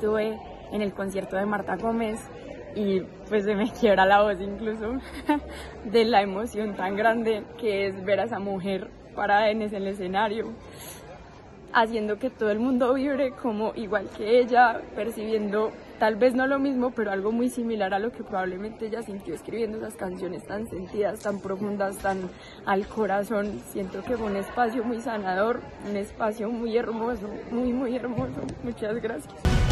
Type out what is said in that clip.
estuve en el concierto de Marta Gómez y pues se me quiebra la voz incluso de la emoción tan grande que es ver a esa mujer parada en el escenario, haciendo que todo el mundo vibre como igual que ella, percibiendo tal vez no lo mismo, pero algo muy similar a lo que probablemente ella sintió escribiendo esas canciones tan sentidas, tan profundas, tan al corazón. Siento que fue un espacio muy sanador, un espacio muy hermoso, muy hermoso. Muchas gracias.